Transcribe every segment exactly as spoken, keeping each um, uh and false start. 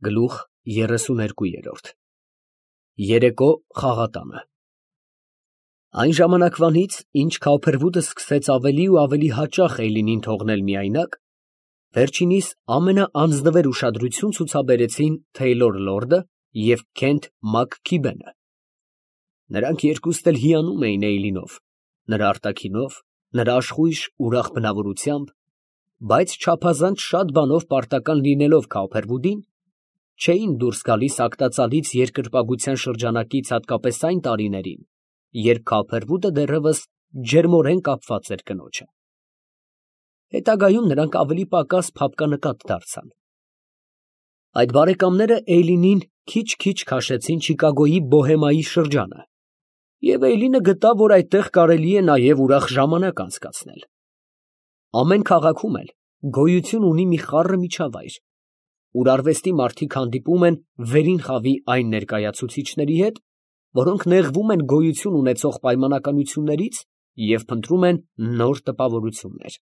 Գլուխ երեսուներկու։ Երեկո խաղատանը։ Այն ժամանակվանից, ինչ Քավփերվուդը սկսեց ավելի ու ավելի հաճախ Էյլինին թողնել միայնակ, վերջինիս ամենաանձնվեր ուշադրություն ցուցաբերեցին Թեյլոր Լորդը և Քենթ Մաքքիբենը։ Նրանք երկուստ էլ հիանում էին Էյլինով, նրա արտաքինով, նրա աշխույժ ուրախ բնավորությամբ, բայց չափազանց շատ բանով պարտական լինելով Քավփերվուդին, չէին դուրս գալիս ագտածալից երկրպագության շրջանակից հատկապես այն տարիներին, երբ Քավփերվուդը դեռևս ջերմորեն կապված էր կնոջը։ Հետագայում նրանք ավելի պակաս փափկանկատ դարձան։ Այդ բարեկամները Էյլինին քիչ-քիչ քաշեցին Չիկագոյի Բոհեմայի շրջանը, և Էյլինը գտավ, որ այդտեղ կարելի է նաև ուրախ ժամանակ անցկացնել։ Ամեն քաղաքում էլ գոյություն ունի մի խառը միջավայր, ուր արվեստի մարդիկ հանդիպում են վերին խավի այն ներկայացուցիչների հետ, որոնք նեղվում են գոյություն ունեցող պայմանականություններից և փնտրում են նոր տպավորություններ։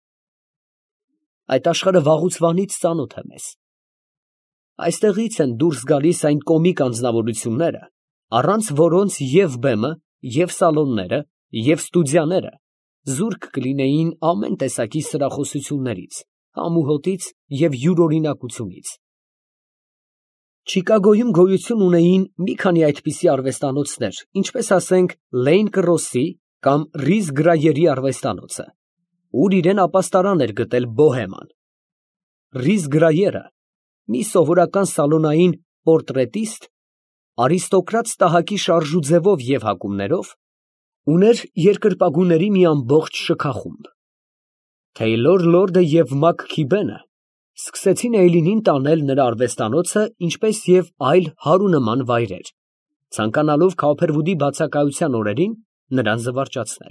Այդ աշխարհը վաղուց վանից ծանոթ է մեզ։ Այստեղից են դուրս գալիս այն կոմիկ անձնավորությունները, առանց որոնց և բեմը, և սալոնները, և ստուդիաները զուրկ կլինեին ամեն տեսակի սրախոսություններից, համուհոտից և յուրօրինակությունից։ Չիկագոյում գոյություն ունեին մի քանի այդպիսի արվեստանոցներ, ինչպես ասենք Լեյն Կրոսսի կամ Ռիզ Գրայերի արվեստանոցը, ուր իրան ապաստարան էր գտել Բոհեման։ Ռիզ Գրայերը, մի սովորական սալոնային պորտրետիստ, արիստոկրատ տահակի շարժուձևով և հակումներով, ուներ երկրպագուների մի ամբողջ շքախումբ։ Թեյլոր Լորդը և Մաքքիբենը սկսեցին Էյլինին տանել նրա արվեստանոցը, ինչպես և այլ հարունման վայրեր, ցանկանալով Քավփերվուդի բացակայության օրերին նրան զվարճացնել։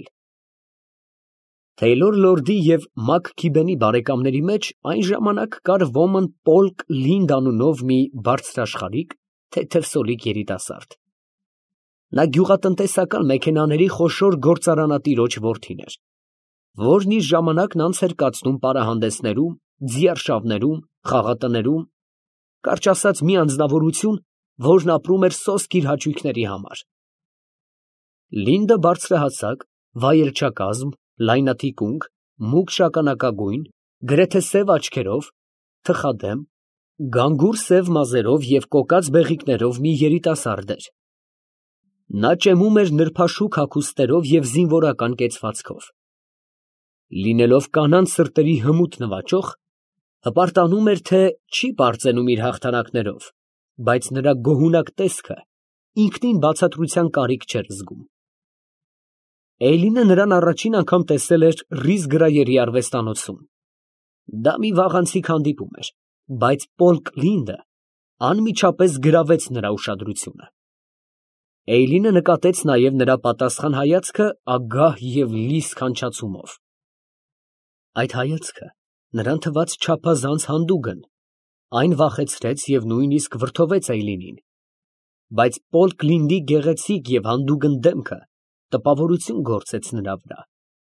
Թեյլոր Լորդի և Մաքքիբենի բարեկամների մեջ այն ժամանակ կար ոմն Պոլկ Լինդ անունով մի բարձրաշխարհիկ, թեթևսոլիկ երիտասարդ։ Նա գյուղատնտեսական մեքենաների խոշոր գործարանատիրոջ որդին էր, որն իր ժամանակն անց էր կացնում պարահանդեսներում, ձիարշավներում, խաղատներում, կարճ ասած մի անձնավորություն, որն ապրում էր սոսկ իր հաճույքների համար։ Լինդը բարձրահասակ, վայելչակազմ, լայնաթիկունք, մուգ շագանակագույն, գրեթե սև աչքերով, թխադեմ, գանգուր սև մազերով և կոկած բեղիկներով մի երիտասարդ էր։ Նա ճեմում էր նրբաշուք հագուստներով և զինվորական կեցվածքով։ Լինելով կանանց սրտերի հմուտ նվաճող, հպարտանում էր, թե չի պարծենում իր հաղթանակներով, բայց նրա գոհունակ տեսքը ինքնին բացատրության կարիք չէր զգում։ Էյլինը նրան առաջին անգամ տեսել էր Ռիզ Գրայերի արվեստանոցում։ Դա մի վաղանցիկ հանդիպում էր, բայց Պոլկ Լինդը անմիջապես գրավեց նրա ուշադրությունը։ Էյլինը նկատեց նաև նրա պատասխան հայացքը ագահ և լի սքանչացումով։ Այդ հայացքը նրան թվաց չափազանց հանդուգն, այն վախեցրեց և նույնիսկ վրդովեց Էյլինին, բայց Պոլկ Լինդի գեղեցիկ և հանդուգն դեմքը տպավորություն գործեց նրա վրա։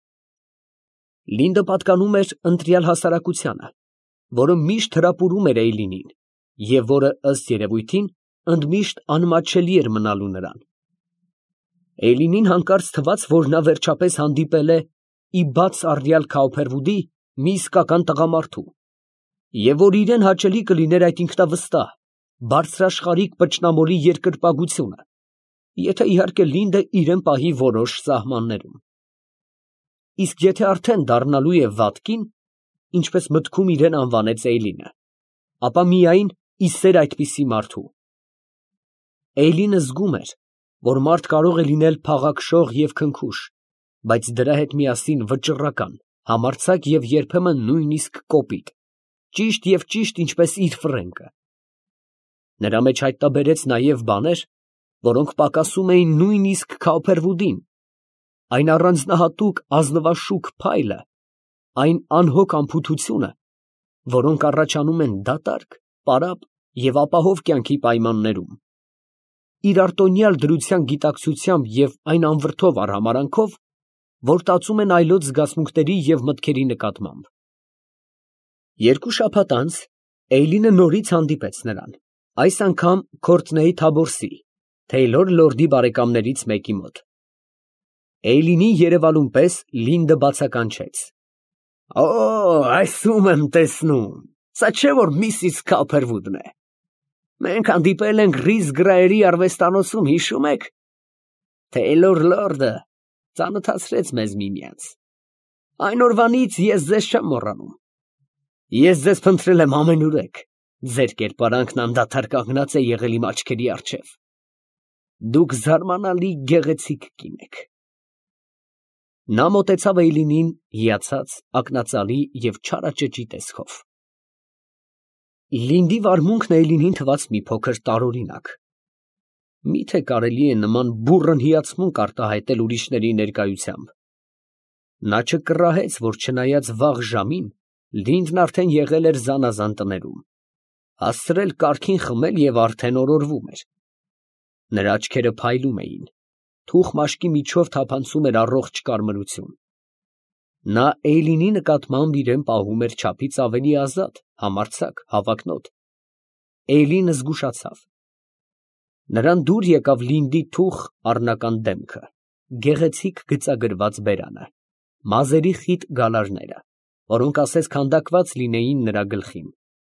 Լինդը պատկանում էր ընտրյալ հասարակությանը, որը միշտ հրապուրում էր Էյլինին և որը, ըստ երևույթին, ընդմիշտ անմատչելի էր մնալու նրան։ Էյլինին հանկարծ թվաց, որ նա վերջապես հանդիպել է ի բաց առյալ Քավփերվուդի մի իսկական տղամարդու, և որ իրան հաճելի կլիներ այդ ինքնավստահ, բարձրաշխարհիկ պճնամոլի երկրպագությունը, եթե իհարկե Լինդը իրան պահի որոշ սահմաններում։ Իսկ եթե արդեն դառնալու է վատկին, ինչպես մտքում իրան անվանեց Էյլինը, ապա միայն ի սեր այդպիսի մարդու։ Էյլինը զգում էր, որ մարդ կարող է լինել փաղաքշող և քնքուշ, բայց դրա հետ միասին վճռական, համարձակ և երբեմն նույնիսկ կոպիտ, ճիշտ և ճիշտ ինչպես իր ֆրենկը։ Նրա մեջ հայտնաբերեց նաև բաներ, որոնք պակասում էին նույնիսկ Քավփերվուդին, այն առանձնահատուկ ազնվաշուք փայլը, այն անհոգ անփութությունը, որոնք առաջանում են դատարկ, պարապ և ապահով կյանքի պայմաններում, իր արտոնյալ դրության գիտակցությամբ և այն անվրդով արհամարհանքով, որ տածում են այլոց զգացմունքների և մտքերի նկատմամբ։ Երկու շաբաթ անց Էյլինը նորից հանդիպեց նրան Այս անգամ Քորտնեի Թաբորսի, Թեյլոր լորդի բարեկամներից մեկի մոտ։ Էյլինի երևալուն պես Լինդը բացականչեց. Օ, այս ում եմ տեսնում, սա չէ որ միսիս Քոփերվուդն է։ Մենք հանդիպել ենք Ռիզ Գրայերի արվեստանոցում, հիշում եք։ Թեյլոր լորդը ծանոթացրեց մեզ միմյանց։ Այն օրվանից ես ձեզ չեմ մոռանում։ Ես ձեզ փնտրել եմ ամենուրեք, ձեր կերպարանքն անդադար կանգնած է եղել իմ աչքերի առջև։ Դուք զարմանալի գեղեցիկ կին եք։ Նա մոտեցավ Էյլինին հիացած, ակնածալի և չարաճճի տեսքով։ Լինդի վարմունքն Էյլինին թվաց մի փոքր տարօրինակ։ Միթե կարելի է նման բուռն հիացմունք արտահայտել ուրիշների ներկայությամբ։ Նա չկռահեց, որ չնայած վաղ ժամին, Լինդն արդեն եղել էր զանազան տներում, հասցրել կարգին խմել և արդեն օրորվում էր։ Նրա աչքերը փայլում էին, թուխ մաշկի միջով թափանցում էր առողջ կարմրություն։ Նա Էյլինի նկատմամբ իրեն պահում էր չափից ավելի ազատ, համարձակ, հավակնոտ։ Էյլինը զգուշացավ։ Նրան դուր եկավ Լինդի թուխ առնական դեմքը, գեղեցիկ գծագրված բերանը, մազերի խիտ գալարները, որոնք ասես քանդակված լինեին նրա գլխին։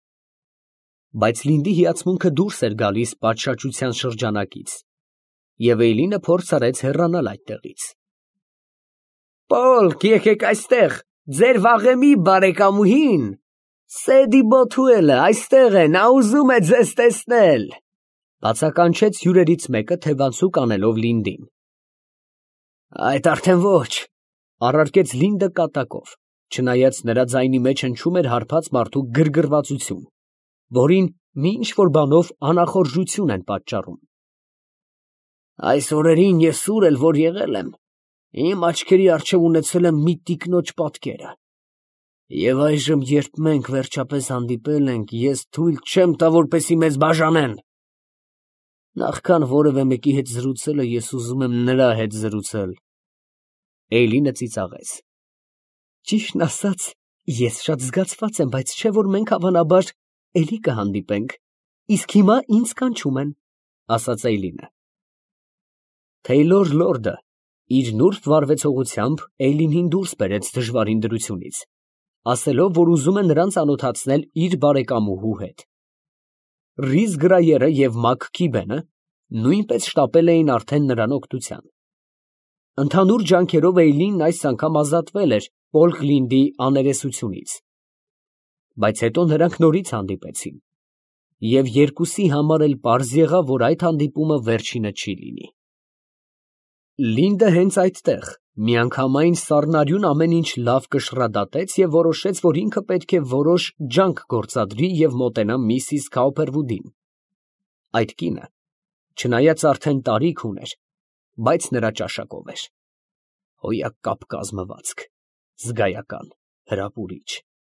Բայց Լինդի հիացմունքը դուրս էր գալիս պատշաճության շրջանակից, և Էյլինը փորձ արեց հեռանալ այդտեղից։ Պոլկ, եկեք այստեղ, ձեր վաղեմի բարեկամուհին, Սեդի Բոթուելը այստեղ է, նա ուզում է ձեզ տեսնել, բացականչեց հյուրերից մեկը թևանցուկ անելով Լինդին։ Այդ արդեն ոչ, առարկեց Լինդը կատակով, չնայած նրա ձայնի մեջ հնչում էր հարբած մարդու գրգռվածություն, որին մի ինչ-որ բանով անախորժություն են պատճառում։ Այս օրերին ես ուր էլ որ եղել եմ, իմ աչքերի առջև ունեցել եմ մի տիկնոջ պատկերը։ Եվ այժմ, երբ մենք վերջապես հանդիպել ենք, ես թույլ չեմ տա, որպեսզի մեզ բաժանեն։ Նախքան որևէ մեկի հետ զրուցելը, ես ուզում եմ նրա հետ զրուցել։ Էյլինը ծիծաղեց։ Ճիշտն ասած, ես շատ զգացված եմ, բայց չէ որ մենք հավանաբար էլի կհանդիպենք, իսկ հիմա ինձ կանչում են, ասաց Էյլինը։ Թեյլոր լորդը իր նուրբ վարվեցողությամբ Էյլինին դուրս բերեց դժվարին դրությունից, ասելով, որ ուզում է նրան ծանոթացնել իր բարեկամուհու հետ։ Ռիզ Գրայերը և Մակ Քիբենը նույնպես շտապել էին արդեն նրան օգնության։ Ընդհանուր ջանքերով Էյլինն այս անգամ ազատվել էր Պոլկ Լինդի աներեսությունից։ Բայց հետո նրանք նորից հանդիպեցին, և երկուսի համար էլ պարզ եղավ, որ այդ հանդիպումը վերջինը չի լինի։ Լինդը հենց այդտեղ միանգամայն սառնարյուն ամեն ինչ լավ կշռադատեց և որոշեց, որ ինքը պետք է որոշ ջանք գործադրի և մոտենա միսիս Քոփերվուդին։ Այդ կինը, չնայած արդեն տարիք ուներ, բայց նրա ճաշակով էր։ Հոյակապ կազմվածք, զգայական, հրապուրիչ։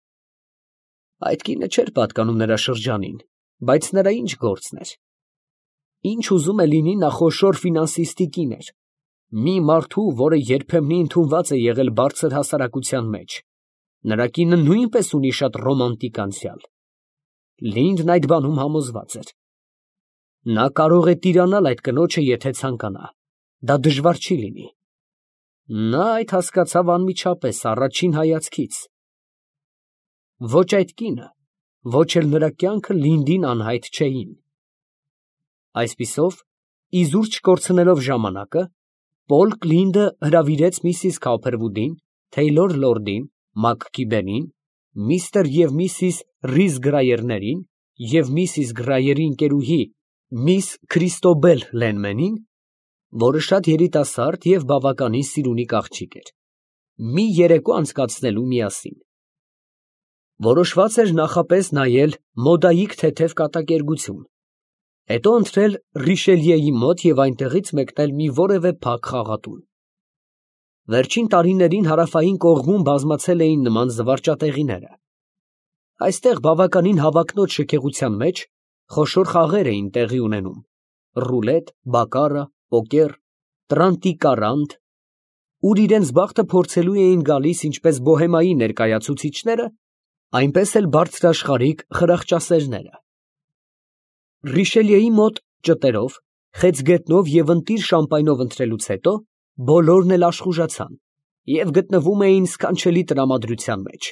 Այդ կինը չէր պատկանում նրա շրջանին, բայց նրա ինչ գործն էր։ Ինչ ուզում է լինի, նա խոշոր ֆինանսիստի կին էր, մի մարդու, որը երբեմնի ընդունված է եղել բարձր հասարակության մեջ։ Նրա կինը նույնպես ունի շատ ռոմանտիկ անցյալ։ Լինդն այդ բանում համոզված էր։ Նա կարող է տիրանալ այդ կնոջը, եթե ցանկանա։ Դա դժվար չի լինի։ Նա այդ հասկացավ անմիջապես, առաջին հայացքից։ Ոչ այդ կինը, ոչ էլ նրա կյանքը Լինդին անհայտ չէին։ Այսպիսով, իզուր չկորցնելով ժամանակը, Պոլկ Լինդը հրավիրեց միսիս Քոփերվուդին, Թեյլոր լորդին, Մակ Քիբենին, միստր և միսիս Ռիզ Գրայերներին և միսիս Գրայերի ընկերուհի միս Քրիստոբել Լենմենին, որը շատ երիտասարդ և բավականին սիրունիկ աղջիկ էր, մի երեկո անցկացնելու միասին։ Որոշված էր նախապես նայել մոդայիկ թեթև կատակերգություն, հետո ընթրել Ռիշելիեի մոտ և այնտեղից մեկնել մի որևէ փակ խաղատուն։ Վերջին տարիներին հարավային կողմում բազմացել էին նման զվարճատեղիները։ Այստեղ բավականին հավակնոտ շքեղության մեջ խոշոր խաղեր էին տեղի ունենում. ռուլետ, բակկարա, պոկեր, տրանտիկարանտ, ուր իրենց բախտը փորձելու էին գալիս ինչպես բոհեմայի ներկայացուցիչները, այնպես էլ բարձրաշխարհիկ խրախճասերները։ Ռիշելիեի մոտ ճտերով, խեց գետնով և ընտիր շամպայնով ընթրելուց հետո բոլորն էլ աշխուժացան և գտնվում էին սքանչելի տրամադրության մեջ։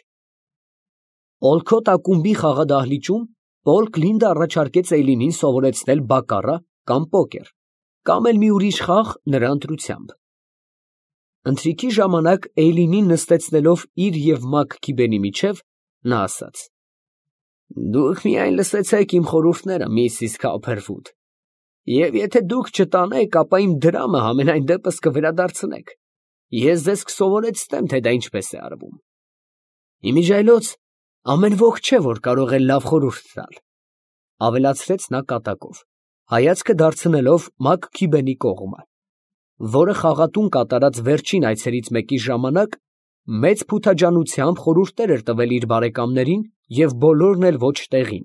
Օլքոտ ակումբի խաղադահլիճում Պոլ Կլինդը առաջարկեց Էյլինին սովորեցնել բակկառա կամ պոկեր, կամ էլ մի ուրիշ խաղ նրա ընտրությամբ։ Ընթրիքի ժամանակ Էյլինին նստեցնելով իր և Մաքքիբենի միջև, նա ասաց. «Դուք միայն լսեցեք իմ խորհուրդները, միսիս Քոփերվուդ, և եթե դուք չտանեք, ապա իմ դրամը համենայն դեպս կվերադարձնեք. ես ձեզ կսովորեցնեմ, թե դա ինչպես է արվում։ Իմիջիայլոց ամեն ոք չէ, որ կարող է լավ խորհուրդ տալ», ֊ ավելացրեց նա կատակով, հայացքը դարձնելով Մաքքիբենի կողմը, որը խաղատուն կատարած վերջին այցերից մեկի ժամանակ մեծ փութաջանությամբ խորհուրդներ էր տվել իր բարեկամներին և բոլորն էլ ոչ տեղին։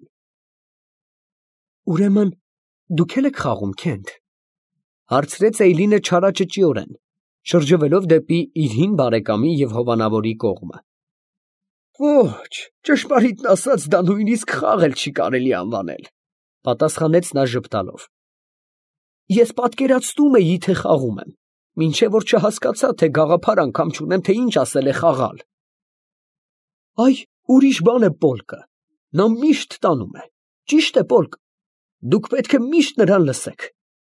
«Ուրեմն դուք էլ եք խաղում, Քենթ, ֊ հարցրեց Էյլինը չարաճճիորեն, շրջվելով դեպի իր հին բարեկամի և հովանավորի կողմը։ ֊ Ոչ, ճշմարիտն ասած, դա նույնիսկ խաղ էլ չի կարելի անվանել, ֊ պատասխանեց նա ժպտալով։ ֊ Ես պատկերացնում էի, թե խաղում եմ, մինչև որ չհասկացա, թե գաղափար անգամ չունեմ, թե ինչ ասել է խաղալ։ ֊ Այ ուրիշ բան է Պոլկը, նա միշտ տանում է, ճիշտ է, Պոլկ, դուք պետք է միշտ նրան լսեք։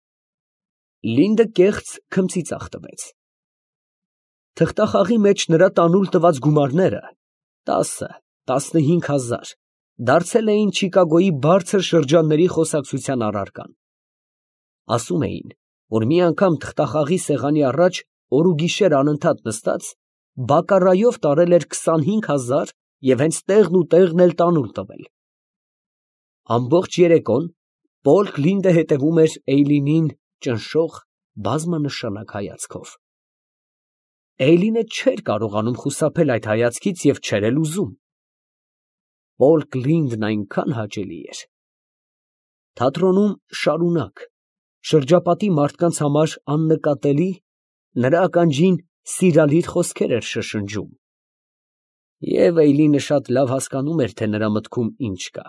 Լինդը կեղծ քմծիծաղ տվեց։ Թղթախաղի մեջ նրա տանուլ տված գումարները տասը, տասնհինգ հազար դարձել էին Չիկագոյի բարձր շրջանների խոսակցության առարկան։ Ասում էին, որ մի անգամ թղթախաղի սեղանի առաջ օր ու գիշեր անընդհատ նստած, բակկառայով տարել էր քսանհինգ հազար և հենց տեղն ու տեղն էլ տանուլ տվել։ Ամբողջ երեկոն Պոլ Կլինդը հետևում էր Էյլինին ճնշող բազմանշանակ հայացքով։ Էյլինը չէր կարողանում խուսափել այդ հայացքից և չէր էլ ուզում։ Պոլ Կլինդն այնքան հաճելի էր։ Թատրոնում շարունակ, շրջապատի մարդկանց համար աննկատելի, նրա ականջին սիրալիր խոսքեր էր շշնջում։ Եվ Էյլինը շատ լավ հասկանում էր, թե նրա մտքում ինչ կա։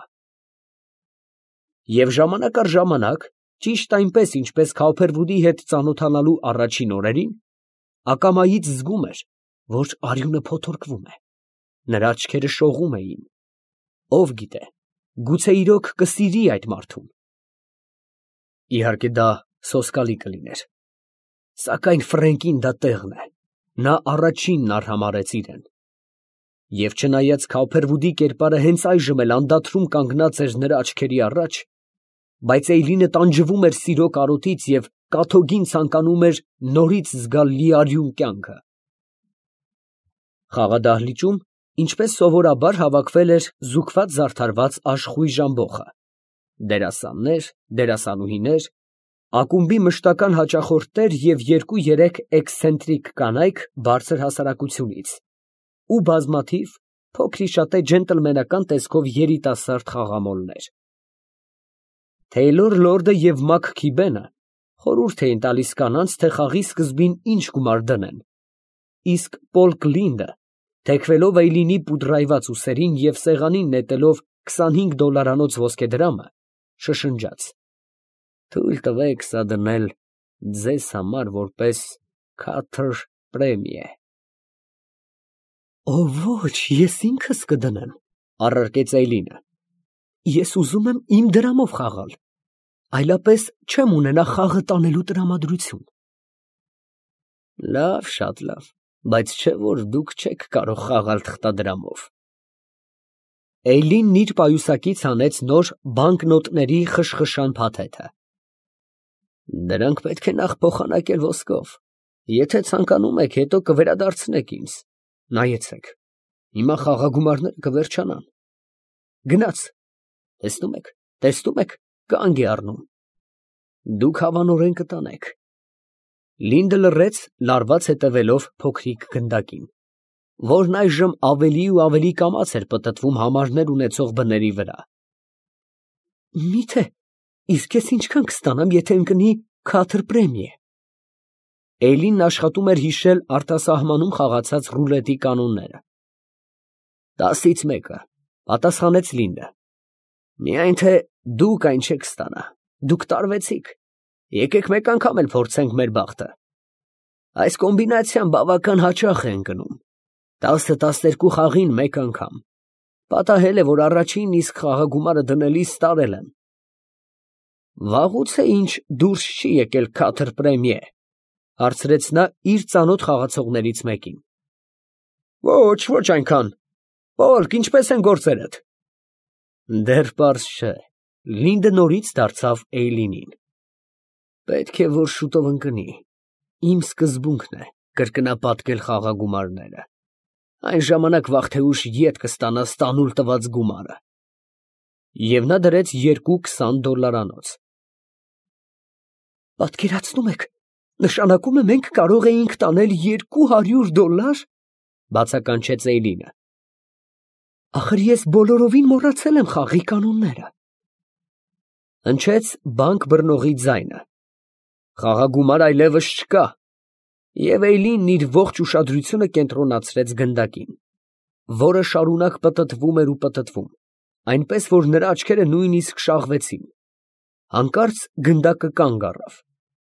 Եվ ժամանակ առ ժամանակ, ճիշտ այնպես, ինչպես Քոփերվուդի հետ ծանոթանալու առաջին օրերին, ակամայից զգում էր, որ արյունը փոթորկվում է, նրա աչքերը շողում էին։ Ով գիտե, գուցե իրոք կսիրի այդ մարդուն։ Իհարկե դա սոսկալի կլիներ, սակայն Ֆրենկին դա տեղն է, նա առաջինն արհամարհեց իրեն։ Եվ չնայած Քոփերվուդի կերպարը հենց այժմ էլ անդադրում կանգնած էր նրա աչքերի առաջ, բայց Էյլինը տանջվում էր սիրո կարոտից և կաթոգին ցանկանում էր նորից զգալ լիարյուն կյանքը։ Խաղադահլիճում, ինչպես սովորաբար, հավաքվել էր զուգված֊զարդարված աշխույժ ամբոխը, դերասաններ, դերասանուհիներ, ակումբի մշտական հաճախորդներ և երկու֊երեք էքսցենտրիկ կանայք բարձր հասարակությունից ու բազմաթիվ փոքրիշատե ջենտլմենական տեսքով երիտասարդ խաղամոլներ։ Թեյլոր լորդը և Մաքքիբենը խորհուրդ էին տալիս կանանց, թե խաղի սկզբին ինչ գումար դնեն, իսկ Պոլ Կլինդը, թեքվելով Էյլինի պուդրայված ուսերին և սեղանին նետելով քսանհինգ դոլարանոց ոսկեդրամը, շշնջաց. «Թույլ տվեք սա դնել ձեզ համար որպես Քաթր պրեմիե»։ «Օ ոչ, ես ինքս կդնեմ, ֊ առարկեց Էյլինը, ֊ ես ուզում եմ իմ դրամով խաղալ, այլապես չեմ ունենա խաղը տանելու տրամադրություն։ Լավ, շատ լավ, բայց չէ՞ որ դուք չեք կարող խաղալ թղթադրամով։ Էյլինն իր պայուսակից հանեց նոր բանկնոտների խշխշան փաթեթը։ Դրանք պետք է նախ փոխանակել ոսկով, եթե ցանկանում եք, հետո կվերադարձնեք ինձ, նայեցեք, հիմա խաղագումարները կվերջանան։ Գնաց, տեսնում եք, տեսնում եք, կանգ է առնում։ Դուք հավանորեն կտանեք։ Լինդը լռեց, լարված հետևելով փոքրիկ գնդակին, որն այժմ ավելի ու ավելի կամաց էր պտտվում համարներ ունեցող բների վրա։ Մի՞թե իսկ ես ինչքան կստանամ, եթե ընկնի Քաթր պրեմիե։ Էյլինն աշխատում էր հիշել արտասահմանում խաղացած ռուլետի կանոնները։ Տասից մեկը, ֊ պատասխանեց Լինդը։ Միայն թե դուք այն չեք ստանա, դուք տարվեցիք, եկեք մեկ անգամ էլ փորձենք մեր բախտը։ Այս կոմբինացիան բավական հաճախ է ընկնում, տասը տասներկու խաղին մեկ անգամ, պատահել է, որ առաջին իսկ խաղագումարը դնելիս տարել եմ։ Վաղուց է ինչ դուրս չի եկել Քաթր Պրեմիե, հարցրեց նա իր ծանոթ խաղացողներից մեկին։ Ոչ, ոչ այնքան, Պոլկ, ինչպես են գործերդ։ Դեռ պարզ չէ, Լինդը նորից դարձավ Էյլինին։ Պետք է, որ շուտով ընկնի, իմ սկզբունքն է կրկնապատկել խաղագումարները, այն ժամանակ վաղ թե ուշ ետ կստանա ստանուլ տված գումարը։ Եվ նա դրեց երկու քսան դոլարանոց։ Պատկերացնում եք, նշանակում է մենք կարող էինք տանել երկու հարյուր դոլար, բացականչեց Էյլինը։ Ախր ես բոլորովին մոռացել եմ խաղի կանոնները։ Հնչեց բանկ բռնողի ձայնը։ Խաղագումար այլևս չկա, և Էյլինն իր ողջ ուշադրությունը կենտրոնացրեց գնդակին, որը շարունակ պտտվում էր ու պտտվում, այնպես որ նրա աչքերը նույնիսկ շաղվեցին։ Հանկարծ գնդակը կանգ առավ։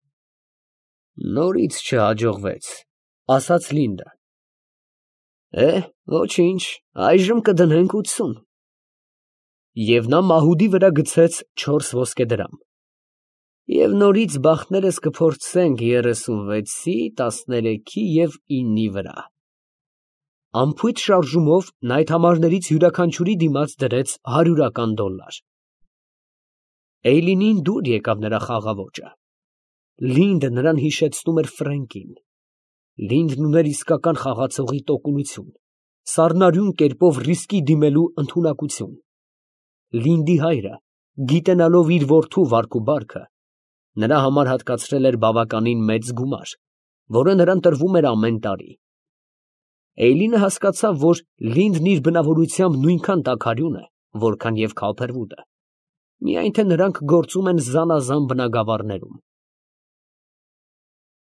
Նորից չհաջողվեց, ասաց Լինդը։ Է, ոչինչ, այժմ կդնենք ութսուն։ Եվ նա մահուդի վրա գցեց չորս ոսկե դրամ։ Եվ նորից բախտներս կփորձենք երեսունվեցի, տասներեքի և իննի վրա։ Անփույթ շարժումով նա այդ համարներից յուրաքանչյուրի դիմաց դրեց հարյուրական դոլար։ Էյլինին դուր եկավ նրա խաղաոճը։ Լինդը նրան հիշեցնում էր Ֆրենկին։ Լինդն ուներ իսկական խաղացողի տոկունություն, սառնարյուն կերպով ռիսկի դիմելու ընդունակություն։ Լինդի հայրը, գիտենալով իր որդու վարք ու բարքը, նրա համար հատկացրել էր բավականին մեծ գումար, որը նրան տրվում էր ամեն տարի։ Էյլինը հասկացավ, որ Լինդն իր բնավորությամբ նույնքան տաքարյուն է, որքան և Քոփերվուդը, միայն թե նրանք գործում են զանազան բնագավառներում։